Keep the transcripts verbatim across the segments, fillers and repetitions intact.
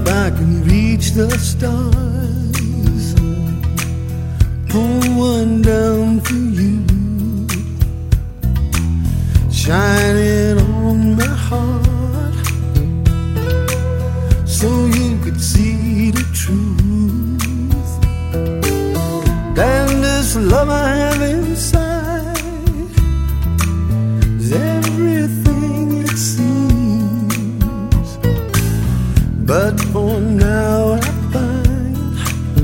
I can reach the stars, pull one down for you, shining on my heart, so you could see the truth. Then this love I have inside is everything it seems, but for now I find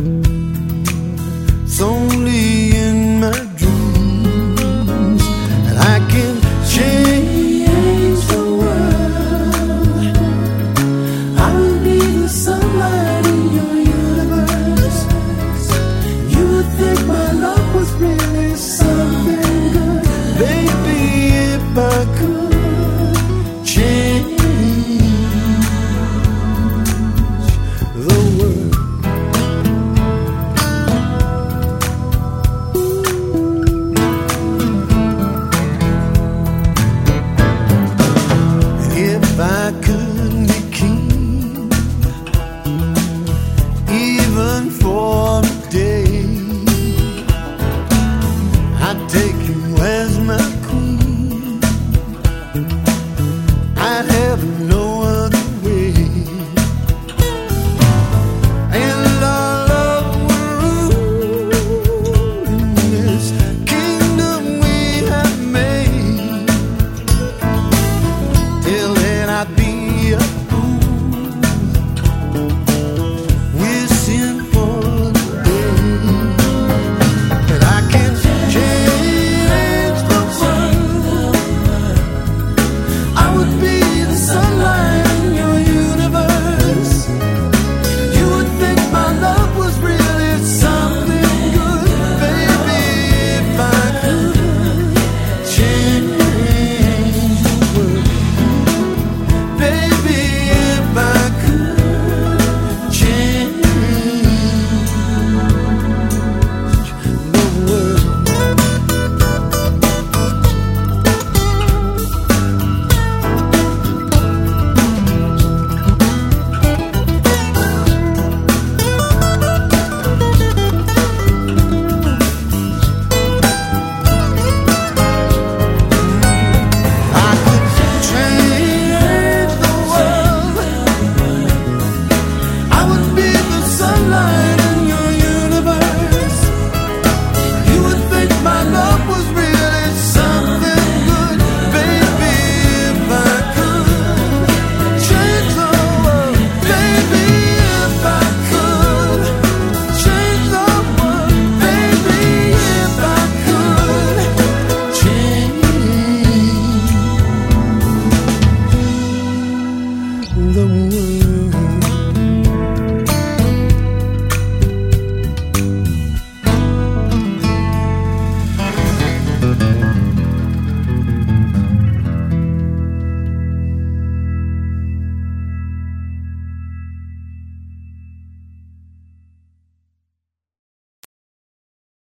it's only in my dreams, and I can change the world. I will be the sunlight in your universe. You would think my love was really something good, baby, if I could.